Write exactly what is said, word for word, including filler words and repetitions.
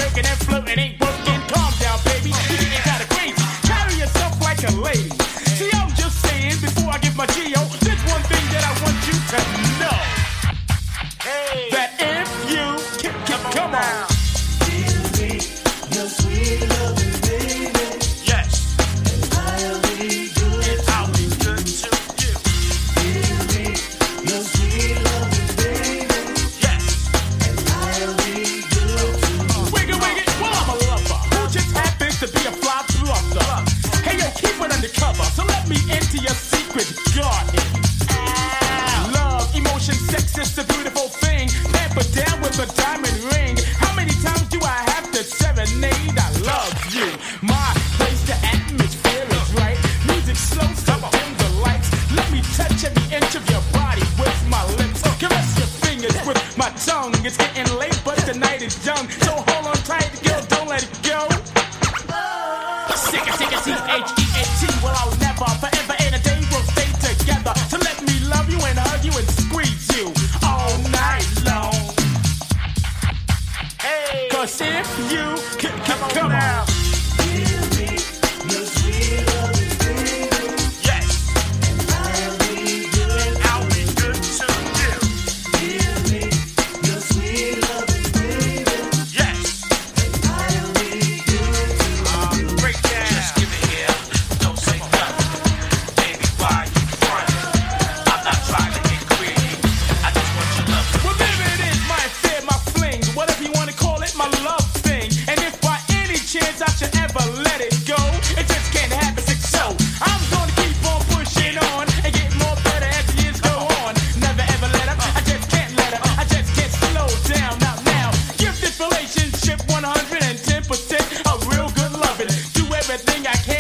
joking and flirting ain't working. Calm down, baby. You getting kinda crazy. Carry yourself like a lady. See, I'm just saying before I give my Geo, there's one thing that I want you to know. Hey. That if you kick it, come on. Give me your sweet loving, baby. Yes. And I'll be good. And I'll be good to you. Give me your sweet loving, baby. Yes. And I'll be good to you. Wiggle, wiggle, well, I'm a lover who just happens to be a fly fluffer. Hey, yo, keep it undercover, so let me into your secret garden. Love, emotion, sex is a beautiful thing. Pampered down with a diamond ring. How many times do I have to serenade? I love you. My place, the atmosphere is right. Music slow, so dim the lights. Let me touch every inch of your body with my lips. Caress your fingers with my tongue. It's getting late, but the night is young. So hold on tight, girl, don't let it go. Sick it, sick it, C H E A T. Well, I'll never, forever and a day we'll stay together. So let me love you and hug you and squeeze you all night long. Hey, cause if you can, can come on. Give me your sweet loving, baby. Yes, And I'll be good. I'll be good to you. Give me your sweet loving, baby. Yes, And I'll be good to you. uh, break down. Just give it here. Don't say nothing. Baby, why you running? I'm not trying to get greedy. I just want your love. Well, there it is, my affair, my fling. Whatever you want to call it, my love thing. And if by any chance I should ever let it go, it just can't happen, six so. I'm gonna keep on pushing on and get more better as the years go on. Never ever let up, I just can't let up. I just can't slow down. Now, now, give this relationship one hundred ten percent of real good loving. Do everything I can